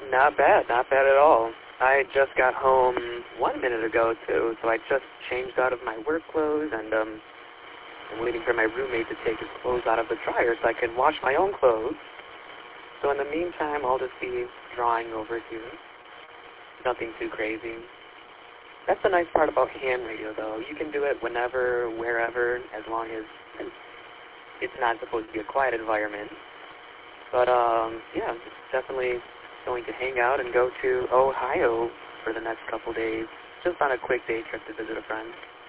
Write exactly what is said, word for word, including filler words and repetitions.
Not bad, not bad at all. I just got home one minute ago, too, so I just changed out of my work clothes, and um, I'm waiting for my roommate to take his clothes out of the dryer so I can wash my own clothes. So in the meantime, I'll just be drawing over here. Nothing too crazy. That's the nice part about ham radio, though. You can do it whenever, wherever, as long as it's not supposed to be a quiet environment. But, um, yeah, definitely going to hang out and go to Ohio for the next couple days, just on a quick day trip to visit a friend.